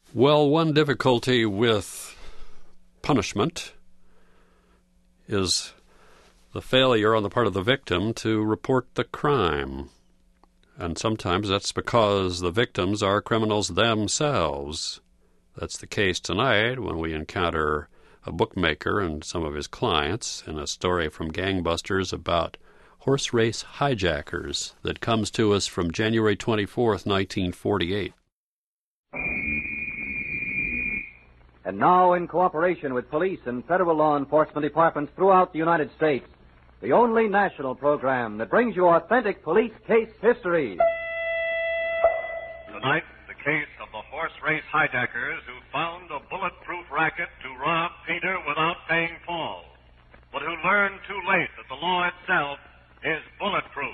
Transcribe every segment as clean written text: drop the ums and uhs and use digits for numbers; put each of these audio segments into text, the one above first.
Well, one difficulty with punishment is the failure on the part of the victim to report the crime. And sometimes that's because the victims are criminals themselves. That's the case tonight when we encounter a bookmaker and some of his clients in a story from Gangbusters about horse race hijackers that comes to us from January 24th, 1948. And now, in cooperation with police and federal law enforcement departments throughout the United States, the only national program that brings you authentic police case history. Tonight, the case of the horse race hijackers who found a bulletproof racket to rob Peter without paying Paul, but who learned too late that the law itself is bulletproof.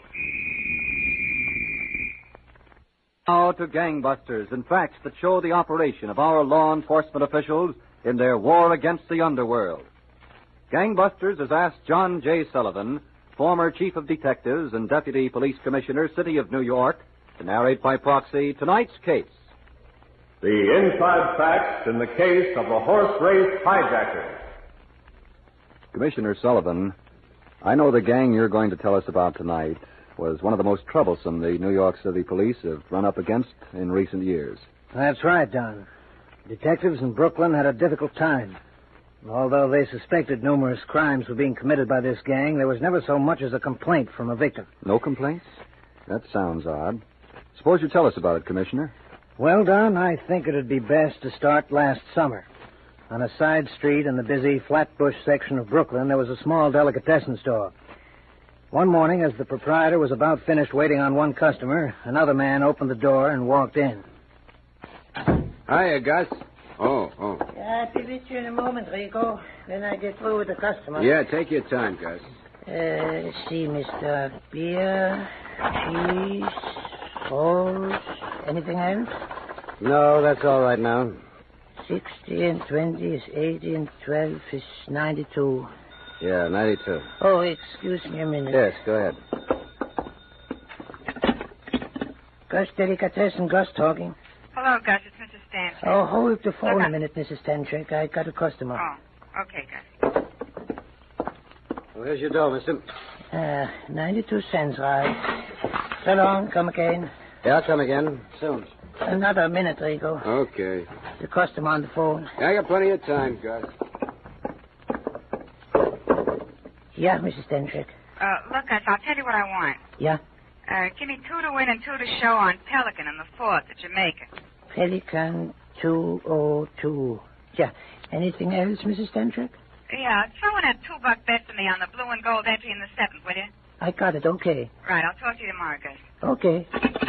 Now to Gangbusters and facts that show the operation of our law enforcement officials in their war against the underworld. Gangbusters has asked John J. Sullivan, former Chief of Detectives and Deputy Police Commissioner, City of New York, to narrate by proxy tonight's case. The inside facts in the case of the horse race hijackers. Commissioner Sullivan, I know the gang you're going to tell us about tonight was one of the most troublesome the New York City police have run up against in recent years. That's right, Don. Detectives in Brooklyn had a difficult time. Although they suspected numerous crimes were being committed by this gang, there was never so much as a complaint from a victim. No complaints? That sounds odd. Suppose you tell us about it, Commissioner. Well, Don, I think it'd be best to start last summer. On a side street in the busy Flatbush section of Brooklyn, there was a small delicatessen store. One morning, as the proprietor was about finished waiting on one customer, another man opened the door and walked in. Hiya, Gus. Oh. I'll be with you in a moment, Rico, when I get through with the customer. Yeah, take your time, Gus. Let's see, Mr. Beer, cheese, rolls, anything else? No, that's all right now. 60 and 20 is 80 and 12 is 92. Yeah, 92. Oh, excuse me a minute. Yes, go ahead. Gus Delicatessen, Gus talking. Hello, Gus. It's Mrs. Stanchik. Oh, hold the phone a minute, Mrs. Stanchik. I got a customer. Oh, okay, Gus. Well, here's your dough, mister. 92 cents, right? So long. Come again. Yeah, I'll come again. Soon. Another minute, Rico. Okay. The customer on the phone. I got plenty of time, Gus. Yeah, Mrs. Stanchik. Look, Gus, I'll tell you what I want. Yeah? Give me 2 to win and 2 to show on Pelican in the 4th at Jamaica. Pelican 202. Yeah. Anything else, Mrs. Stanchik? Yeah, throw in a $2 bet for me on the blue and gold entry in the 7th, will you? I got it. Okay. Right, I'll talk to you tomorrow, Gus. Okay.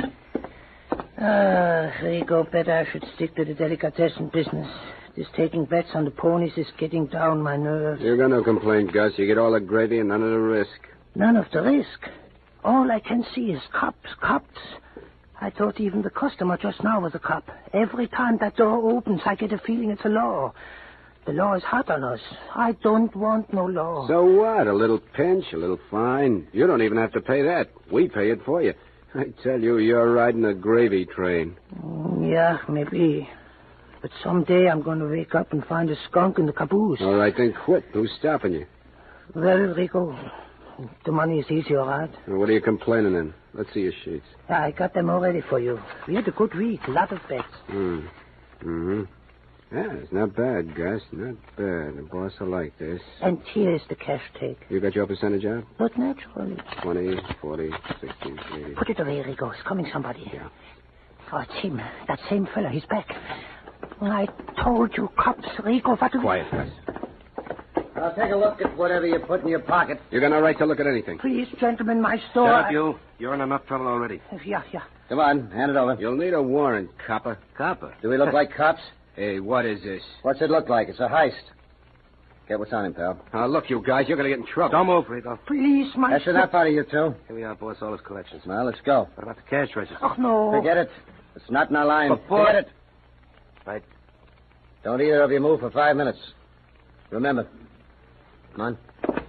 Rico, better I should stick to the delicatessen business. This taking bets on the ponies is getting down my nerves. You got no complaint, Gus. You get all the gravy and none of the risk. None of the risk. All I can see is cops. I thought even the customer just now was a cop. Every time that door opens, I get a feeling it's a law. The law is hot on us. I don't want no law. So what? A little pinch, a little fine. You don't even have to pay that. We pay it for you. I tell you, you're riding a gravy train. Yeah, maybe. But someday I'm going to wake up and find a skunk in the caboose. All right, then quit. Who's stopping you? Well, Rico, the money is easy, all right? Well, what are you complaining then? Let's see your sheets. Yeah, I got them all ready for you. We had a good week, a lot of bets. Mm-hmm. Yeah, it's not bad, Gus. Not bad. The boss will like this. And here's the cash take. You got your percentage out? But naturally. 20, 40, 60, 80. Put it away, Rico. It's coming somebody. Yeah. Oh, it's him. That same fella. He's back. I told you, cops, Rico. What do Quiet, Gus. I'll take a look at whatever you put in your pocket. You got no right to look at anything. Please, gentlemen, my store. Shut up, you. You're in enough trouble already. Yeah. Come on, hand it over. You'll need a warrant, copper. Copper? Do we look like cops? Hey, what is this? What's it look like? It's a heist. Get what's on him, pal. Now, look, you guys, you're going to get in trouble. Don't move, Rico. Please, my That's enough out of you two. Here we are, boss, all his collections. Now, let's go. What about the cash register? Oh, no. Forget it. It's not in our line. But, boy- Forget it. Right. Don't either of you move for 5 minutes. Remember. Come on.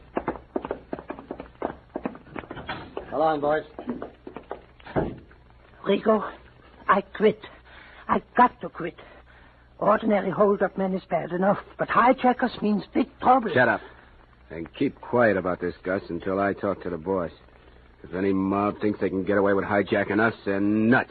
Come on, boys. Rico, I quit. I got to quit. Ordinary hold-up men is bad enough, but hijackers means big trouble. Shut up. And keep quiet about this, Gus, until I talk to the boss. If any mob thinks they can get away with hijacking us, they're nuts.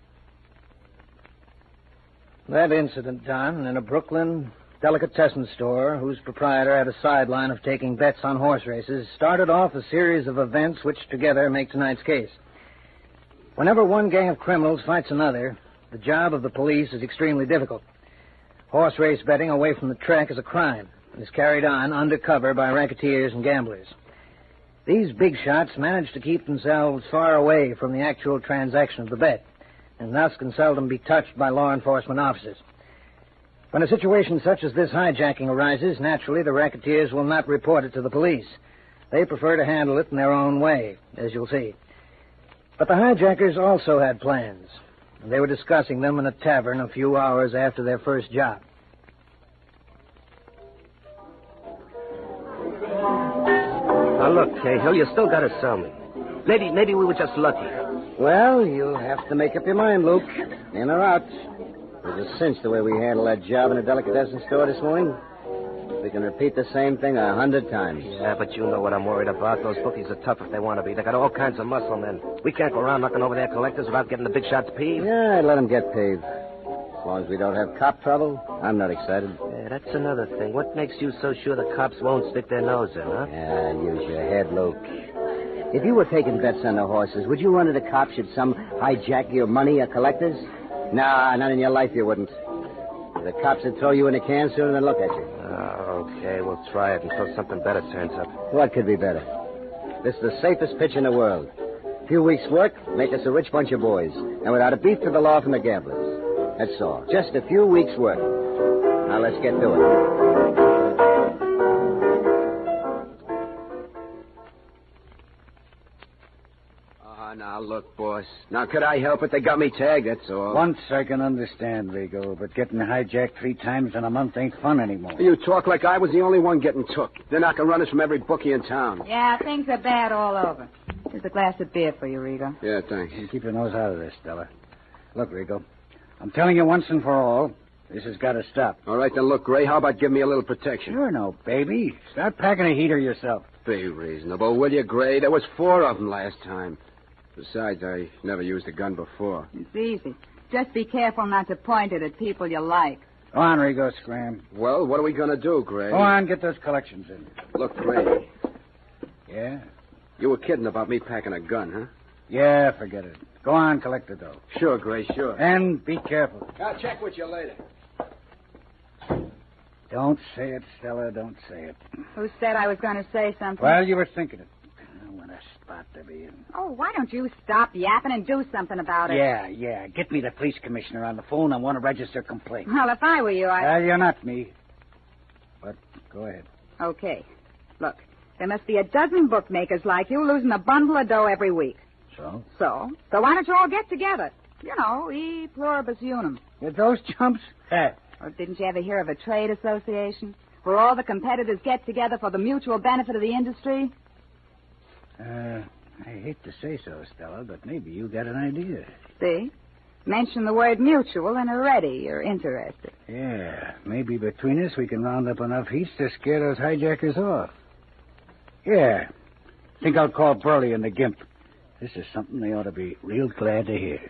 That incident, Don, in a Brooklyn delicatessen store whose proprietor had a sideline of taking bets on horse races, started off a series of events which together make tonight's case. Whenever one gang of criminals fights another, the job of the police is extremely difficult. Horse race betting away from the track is a crime and is carried on undercover by racketeers and gamblers. These big shots manage to keep themselves far away from the actual transaction of the bet, and thus can seldom be touched by law enforcement officers. When a situation such as this hijacking arises, naturally the racketeers will not report it to the police. They prefer to handle it in their own way, as you'll see. But the hijackers also had plans, and they were discussing them in a tavern a few hours after their first job. Now look, Cahill, you still got to sell me. Maybe we were just lucky. Well, you'll have to make up your mind, Luke. In or out. It was a cinch the way we handled that job in the delicatessen store this morning. We can repeat the same thing 100 times. Yeah, but you know what I'm worried about. Those bookies are tough if they want to be. They got all kinds of muscle men. We can't go around knocking over their collectors without getting the big shots peeved. Yeah, I'd let them get peeved. As long as we don't have cop trouble, I'm not excited. Yeah, that's another thing. What makes you so sure the cops won't stick their nose in, huh? Yeah, use your head, Luke. If you were taking bets on the horses, would you run to the cops should some hijack your money or collectors? Nah, not in your life you wouldn't. The cops would throw you in a can sooner than look at you. Okay, we'll try it until something better turns up. What could be better? This is the safest pitch in the world. A few weeks' work, make us a rich bunch of boys. And without a beef to the law from the gamblers. That's all. Just a few weeks' work. Now let's get to it. Now, look, boss. Now, could I help it? They got me tagged, that's all. Once I can understand, Rigo, but getting hijacked 3 times in a month ain't fun anymore. You talk like I was the only one getting took. They're not going to run us from every bookie in town. Yeah, things are bad all over. Here's a glass of beer for you, Rigo. Yeah, thanks. You keep your nose out of this, Stella. Look, Rigo, I'm telling you once and for all, this has got to stop. All right, then, look, Gray, how about giving me a little protection? You're no baby. Start packing a heater yourself. Be reasonable, will you, Gray? There was 4 of them last time. Besides, I never used a gun before. It's easy. Just be careful not to point it at people you like. Go on, Rigo, Scram. Well, what are we going to do, Gray? Go on, get those collections in. Look, Gray. Yeah? You were kidding about me packing a gun, huh? Yeah, forget it. Go on, collect the dough. Sure, Gray, sure. And be careful. I'll check with you later. Don't say it, Stella, don't say it. Who said I was going to say something? Well, you were thinking it. What a spot to be in. Oh, why don't you stop yapping and do something about it? Yeah. Get me the police commissioner on the phone. I want to register a complaint. Well, if I were you, You're not me. But go ahead. Okay. Look, there must be a dozen bookmakers like you losing a bundle of dough every week. So? So why don't you all get together? You know, e pluribus unum. With those chumps? Or didn't you ever hear of a trade association where all the competitors get together for the mutual benefit of the industry? I hate to say so, Stella, but maybe you got an idea. See? Mention the word mutual and already you're interested. Yeah, maybe between us we can round up enough heats to scare those hijackers off. Yeah. Think I'll call Burley and the Gimp. This is something they ought to be real glad to hear.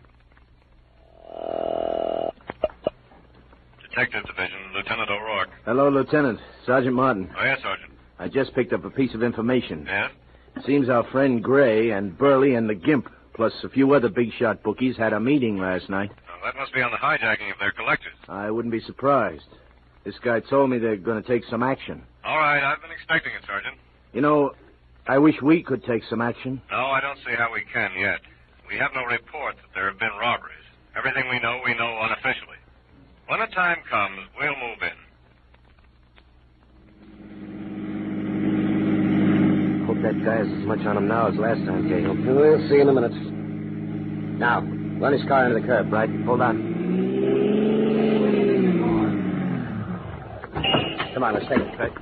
Detective Division, Lieutenant O'Rourke. Hello, Lieutenant. Sergeant Martin. Oh, yes, Sergeant. I just picked up a piece of information. Yes? Seems our friend Gray and Burley and the Gimp, plus a few other big shot bookies, had a meeting last night. Well, that must be on the hijacking of their collectors. I wouldn't be surprised. This guy told me they're going to take some action. All right, I've been expecting it, Sergeant. You know, I wish we could take some action. No, I don't see how we can yet. We have no report that there have been robberies. Everything we know unofficially. When the time comes, we'll move in. Hope that guy has as much on him now as last time, Cahill. We'll see in a minute. Now, run his car into the curb. Right, hold on. Come on, let's take it. Hey,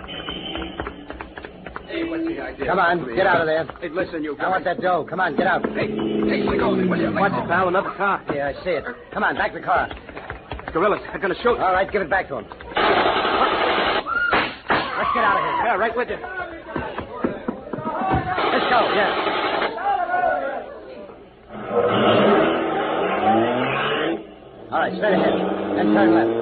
what's the idea? Come on, get out of there. Hey, listen, you guys. I want that dough. Come on, get out. Hey, Sigourney, will you? What's it, pal? Another car? Yeah, I see it. Come on, back the car. gorillas. They're going to shoot. All right, give it back to him. Let's get out of here. Yeah, right with you. Let's go. Yeah. All right, straight ahead. Then turn left.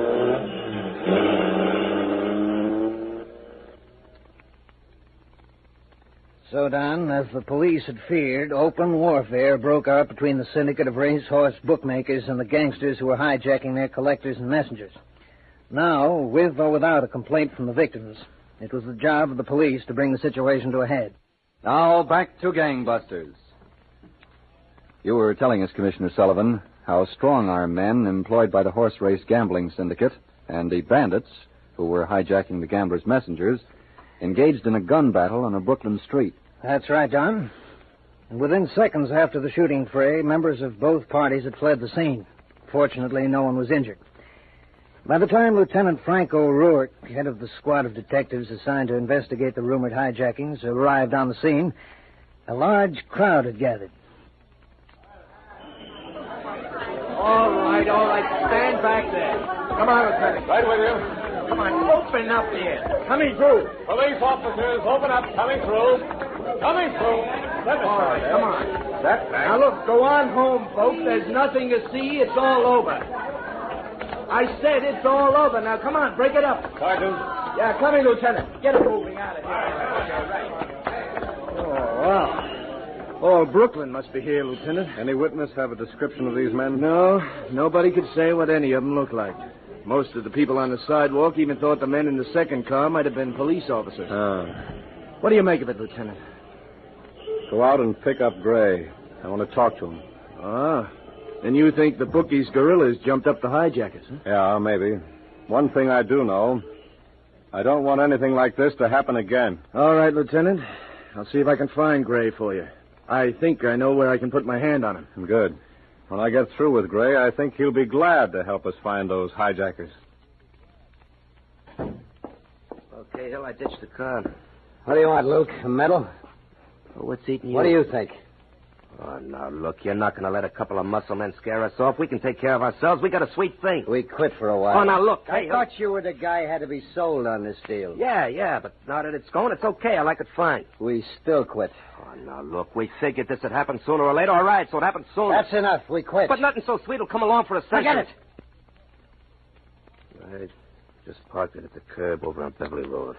So, Don, as the police had feared, open warfare broke out between the syndicate of racehorse bookmakers and the gangsters who were hijacking their collectors and messengers. Now, with or without a complaint from the victims, it was the job of the police to bring the situation to a head. Now, back to gangbusters. You were telling us, Commissioner Sullivan, how strong-arm men employed by the horse race gambling syndicate and the bandits who were hijacking the gamblers' messengers engaged in a gun battle on a Brooklyn street. That's right, John. And within seconds after the shooting fray, members of both parties had fled the scene. Fortunately, no one was injured. By the time Lieutenant Frank O'Rourke, head of the squad of detectives assigned to investigate the rumored hijackings, arrived on the scene, a large crowd had gathered. All right. Stand back there. Come on, Lieutenant. Right with you. Come on, open up here. Coming through. Police officers, open up. Coming through. Coming through. All right, come on. Now, look, go on home, folks. There's nothing to see. It's all over. I said it's all over. Now, come on, break it up. Sergeant. Yeah, coming, Lieutenant. Get it moving out of here. Oh, wow. All Brooklyn must be here, Lieutenant. Any witness have a description of these men? No, nobody could say what any of them looked like. Most of the people on the sidewalk even thought the men in the second car might have been police officers. What do you make of it, Lieutenant? Go out and pick up Gray. I want to talk to him. Then you think the bookies' guerrillas jumped up the hijackers, huh? Yeah, maybe. One thing I do know. I don't want anything like this to happen again. All right, Lieutenant. I'll see if I can find Gray for you. I think I know where I can put my hand on him. Good. When I get through with Gray, I think he'll be glad to help us find those hijackers. Okay, Hill, I ditched the car. What do you want, Luke? A medal? Well, what's eating you? What do you think? Oh, now, look, you're not going to let a couple of muscle men scare us off. We can take care of ourselves. We got a sweet thing. We quit for a while. Oh, now, look. I thought you were the guy who had to be sold on this deal. Yeah, but now that it's going, it's okay. I like it fine. We still quit. Oh, now, look, we figured this would happen sooner or later. All right, so it happened sooner. That's enough. We quit. But nothing so sweet will come along for a second. Forget it. I just parked it at the curb over on Beverly Road.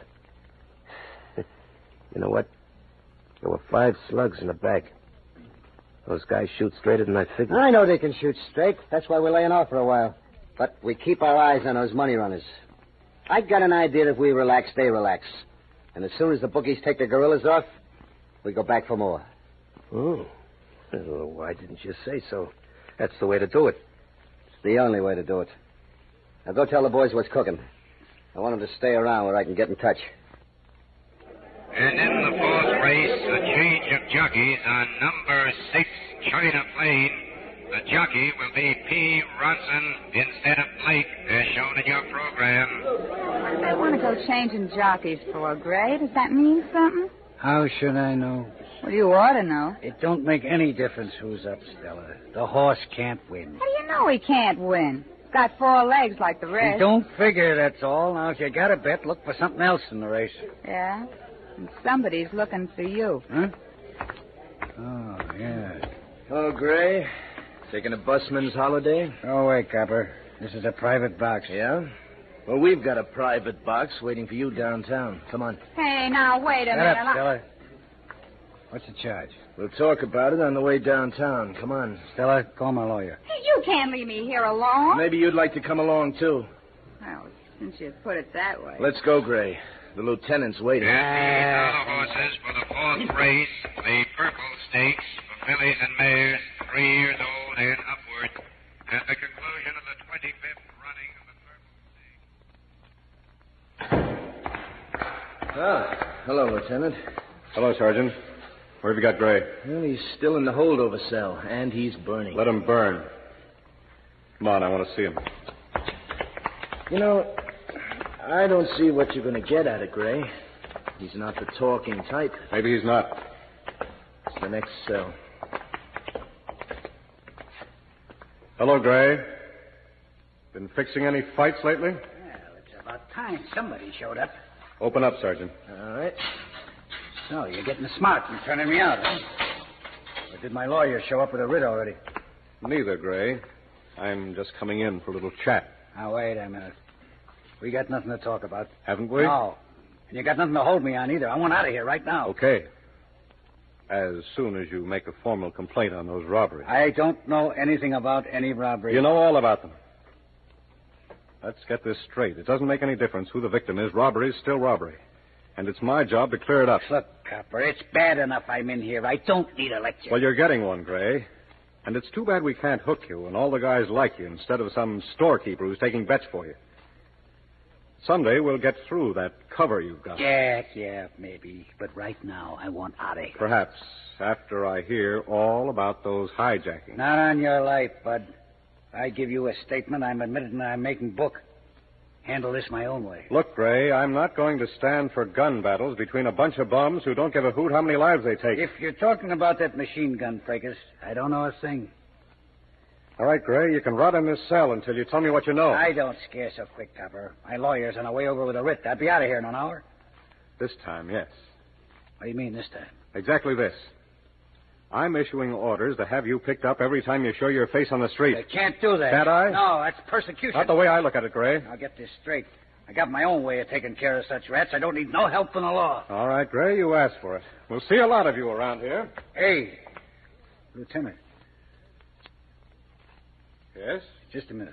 You know what? There were 5 slugs in the back. Those guys shoot straighter than I figured. I know they can shoot straight. That's why we're laying off for a while. But we keep our eyes on those money runners. I got an idea if we relax, they relax. And as soon as the bookies take the guerrillas off, we go back for more. Oh. Well, why didn't you say so? That's the way to do it. It's the only way to do it. Now go tell the boys what's cooking. I want them to stay around where I can get in touch. And in the 4th race, a change of jockeys on number 6 China Plain. The jockey will be P. Ronson instead of Blake, as shown in your program. What do they want to go changing jockeys for, Gray? Does that mean something? How should I know? Well, you ought to know. It don't make any difference who's up, Stella. The horse can't win. How do you know he can't win? He's got 4 legs like the rest. He don't figure, that's all. Now, if you got a bet, look for something else in the race. Yeah? And somebody's looking for you. Huh? Oh, yeah. Hello, Gray. Taking a busman's holiday? Go away, Copper. This is a private box. Yeah? Well, we've got a private box waiting for you downtown. Come on. Hey, now, wait a Shut minute. up, Stella. What's the charge? We'll talk about it on the way downtown. Come on. Stella, call my lawyer. Hey, you can't leave me here alone. Maybe you'd like to come along, too. Well, since you put it that way. Let's go, Gray. The lieutenant's waiting. And these are the horses for the 4th race, the Purple Stakes, for fillies and mares 3 years old and upward, at the conclusion of the 25th running of the Purple Stakes. Hello, Lieutenant. Hello, Sergeant. Where have you got Gray? Well, he's still in the holdover cell, and he's burning. Let him burn. Come on, I want to see him. You know, I don't see what you're going to get at it, Gray. He's not the talking type. Maybe he's not. It's the next cell. Hello, Gray. Been fixing any fights lately? Well, it's about time somebody showed up. Open up, Sergeant. All right. So, you're getting smart and turning me out, huh? Or did my lawyer show up with a writ already? Neither, Gray. I'm just coming in for a little chat. Now, wait a minute. We got nothing to talk about. Haven't we? No. And you got nothing to hold me on either. I want out of here right now. Okay. As soon as you make a formal complaint on those robberies. I don't know anything about any robbery. You know all about them. Let's get this straight. It doesn't make any difference who the victim is. Robbery is still robbery. And it's my job to clear it up. Look, Copper, it's bad enough I'm in here. I don't need a lecture. Well, you're getting one, Gray. And it's too bad we can't hook you and all the guys like you instead of some storekeeper who's taking bets for you. Someday we'll get through that cover you've got. Yeah, maybe. But right now, I want out of here. Perhaps after I hear all about those hijackings. Not on your life, Bud. I give you a statement, I'm admitting I'm making book. Handle this my own way. Look, Gray, I'm not going to stand for gun battles between a bunch of bums who don't give a hoot how many lives they take. If you're talking about that machine gun fracas, I don't know a thing. All right, Gray, you can rot in this cell until you tell me what you know. I don't scare so quick, Copper. My lawyer's on the way over with a writ. I'll be out of here in an hour. This time, yes. What do you mean this time? Exactly this. I'm issuing orders to have you picked up every time you show your face on the street. I can't do that. Can't I? No, that's persecution. Not the way I look at it, Gray. I'll get this straight. I got my own way of taking care of such rats. I don't need no help from the law. All right, Gray, you asked for it. We'll see a lot of you around here. Hey, Lieutenant. Yes? Just a minute.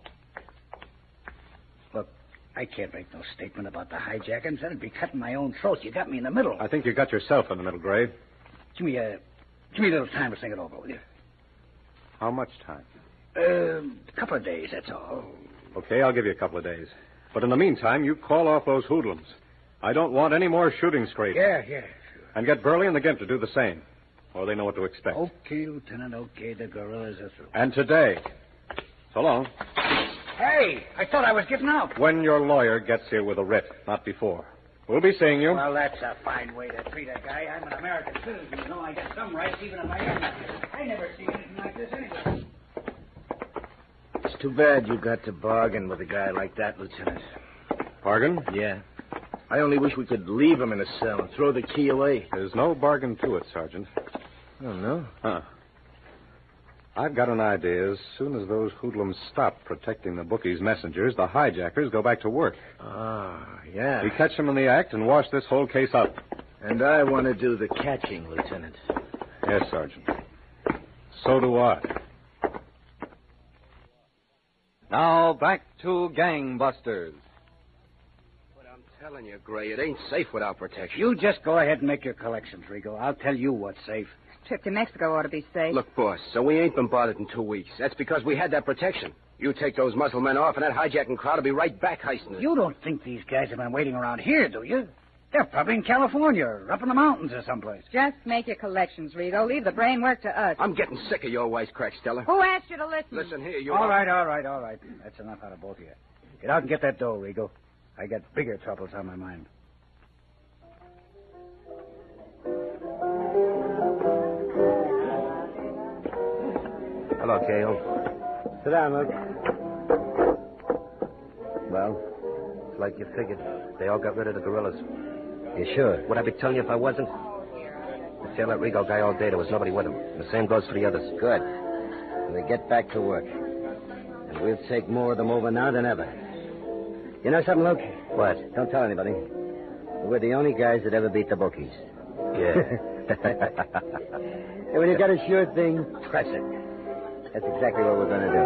Look, I can't make no statement about the hijackings. That'd be cutting my own throat. You got me in the middle. I think you got yourself in the middle, Gray. Give me a little time to think it over, will you? How much time? A couple of days, that's all. Okay, I'll give you a couple of days. But in the meantime, you call off those hoodlums. I don't want any more shooting scrapes. Yeah, sure. And get Burley and the Gimp to do the same. Or they know what to expect. Okay, Lieutenant, okay. The guerrillas are through. And today. So long. Hey, I thought I was getting out. When your lawyer gets here with a writ, not before. We'll be seeing you. Well, that's a fine way to treat a guy. I'm an American citizen. You know I got some rights, even if I am not here. I never seen anything like this anyway. It's too bad you got to bargain with a guy like that, Lieutenant. Bargain? Yeah. I only wish we could leave him in a cell and throw the key away. There's no bargain to it, Sergeant. Oh, no? Huh. I've got an idea. As soon as those hoodlums stop protecting the bookies' messengers, the hijackers go back to work. Ah, yeah. We catch them in the act and wash this whole case up. And I want to do the catching, Lieutenant. Yes, Sergeant. So do I. Now, back to Gangbusters. But I'm telling you, Gray, it ain't safe without protection. You just go ahead and make your collections, Rigo. I'll tell you what's safe. Trip to Mexico ought to be safe. Look, boss, so we ain't been bothered in 2 weeks. That's because we had that protection. You take those muscle men off, and that hijacking crowd will be right back heisting it. You don't think these guys have been waiting around here, do you? They're probably in California or up in the mountains or someplace. Just make your collections, Rigo. Leave the brain work to us. I'm getting sick of your wisecracks, Stella. Who asked you to listen? Listen here, you... All right. That's enough out of both of you. Get out and get that dough, Rigo. I got bigger troubles on my mind. Hello, Cahill. Sit down, Luke. Well, it's like you figured. They all got rid of the guerrillas. You sure? Would I be telling you if I wasn't? I tailed that Rigo guy all day. There was nobody with him. The same goes for the others. Good. Well, they get back to work. And we'll take more of them over now than ever. You know something, Luke? What? Don't tell anybody. We're the only guys that ever beat the bookies. Yeah. And when you got a sure thing, press it. That's exactly what we're going to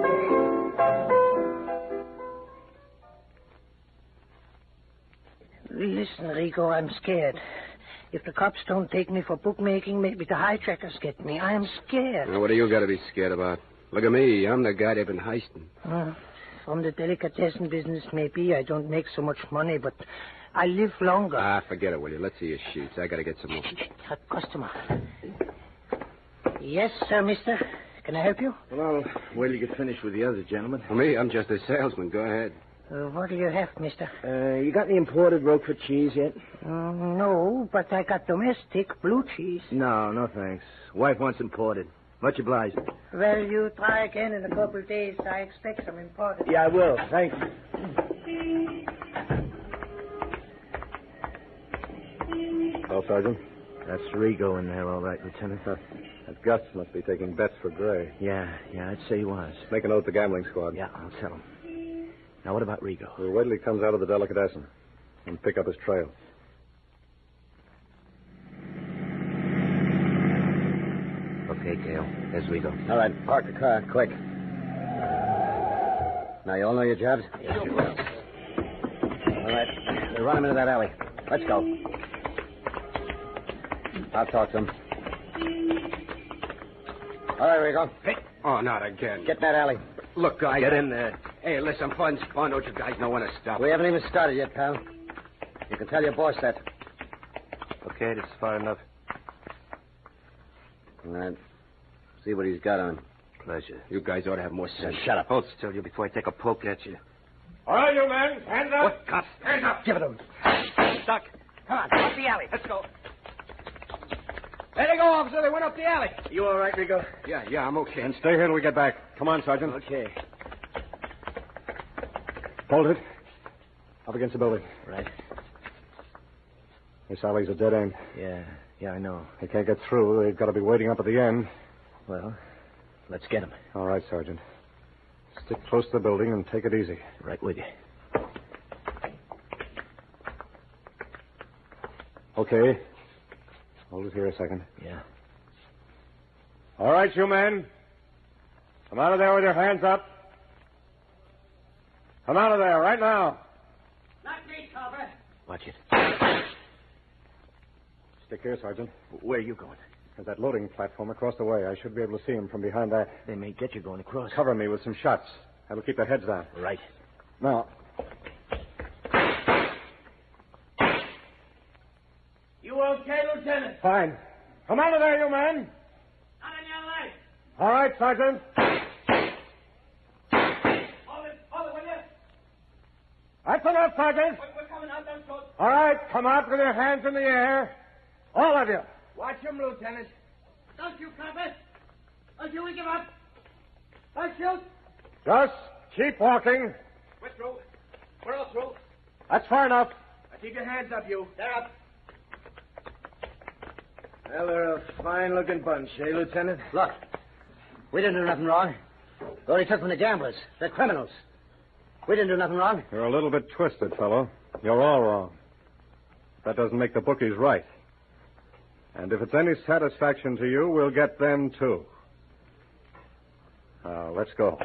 do. Listen, Rigo, I'm scared. If the cops don't take me for bookmaking, maybe the hijackers get me. I am scared. Now, what do you got to be scared about? Look at me. I'm the guy they've been heisting. From the delicatessen business, maybe. I don't make so much money, but I live longer. Ah, forget it, will you? Let's see your sheets. I got to get some more. A customer. Yes, sir, mister. Can I help you? Well, wait till you get finished with the other gentlemen. For me, I'm just a salesman. Go ahead. What do you have, mister? You got any imported Roquefort cheese yet? No, but I got domestic blue cheese. No, thanks. Wife wants imported. Much obliged. Well, you try again in a couple of days. I expect some important. Yeah, I will. Thank you. Well, Sergeant? That's Rigo in there, all right, Lieutenant. That Gus must be taking bets for Gray. Yeah, I'd say he was. Make a note of the gambling squad. Yeah, I'll tell him. Now, what about Rigo? We'll wait till he comes out of the delicatessen and pick up his trail. Okay, Gale. There's Rigo. All right, park the car, quick. Now, you all know your jobs? Yes, you will. All right, we'll run him into that alley. Let's go. I'll talk to him. All right, Rigo. Hey. Oh, not again. Get in that alley. Look, guys. Get in there. Hey, listen, fun's fun. Don't you guys know when to stop? We haven't even started yet, pal. You can tell your boss that. Okay, this is far enough. All right. See what he's got on. Pleasure. You guys ought to have more sense. Shut up. Hold still, you, before I take a poke at you. All right, you men. Hands up. What, cops? Hands up. Give it to him. Stuck. Come on, up the alley. Let's go. There they go, officer. They went up the alley. You all right, Rigo? Yeah, I'm okay. And stay here till we get back. Come on, Sergeant. Okay. Hold it. Up against the building. Right. This alley's a dead end. Yeah, I know. They can't get through. They've got to be waiting up at the end. Well, let's get him. All right, Sergeant. Stick close to the building and take it easy. Right with you. Okay. Hold it here a second. Yeah. All right, you men. Come out of there with your hands up. Come out of there right now. Not me, Carver. Watch it. Stick here, Sergeant. Where are you going? There's that loading platform across the way. I should be able to see him from behind that. They may get you going across. Cover me with some shots. That'll keep their heads down. Right. Now, You okay, Lieutenant? fine. Come out of there, you men. Not on your life. All right, Sergeant. Hold it, will you? That's enough, Sergeant. We're coming out, don't shoot. All right, come out with your hands in the air. All of you. Watch him, Lieutenant. Don't shoot, Carver. Don't you give up. Don't shoot. Just keep walking. We're through. We're all through. That's far enough. Now keep your hands up, you. They're up. Well, they're a fine-looking bunch, eh, Lieutenant? Look, we didn't do nothing wrong. We only took from the gamblers. They're criminals. We didn't do nothing wrong. you're a little bit twisted, fellow. You're all wrong. That doesn't make the bookies right. And if it's any satisfaction to you, we'll get them, too. Now, let's go.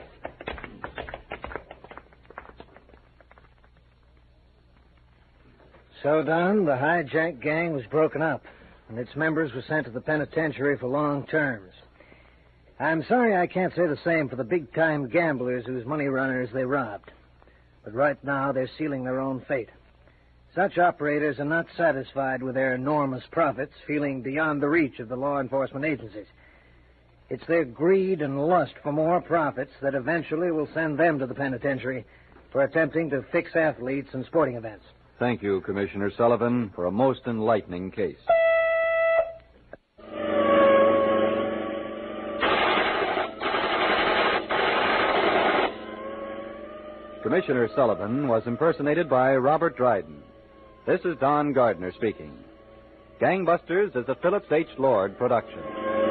So, Don, the hijack gang was broken up, and its members were sent to the penitentiary for long terms. I'm sorry I can't say the same for the big-time gamblers whose money runners they robbed. But right now, they're sealing their own fate. Such operators are not satisfied with their enormous profits, feeling beyond the reach of the law enforcement agencies. It's their greed and lust for more profits that eventually will send them to the penitentiary for attempting to fix athletes and sporting events. Thank you, Commissioner Sullivan, for a most enlightening case. Commissioner Sullivan was impersonated by Robert Dryden. This is Don Gardner speaking. Gangbusters is a Phillips H. Lord production.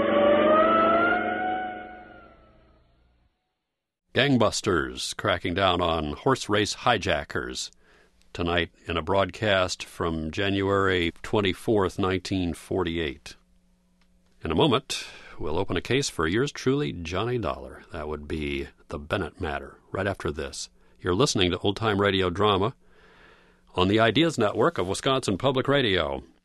Gangbusters cracking down on horse race hijackers. Tonight in a broadcast from January 24th, 1948. In a moment, we'll open a case for yours truly, Johnny Dollar. That would be the Bennett matter, right after this. You're listening to Old Time Radio Drama on the Ideas Network of Wisconsin Public Radio.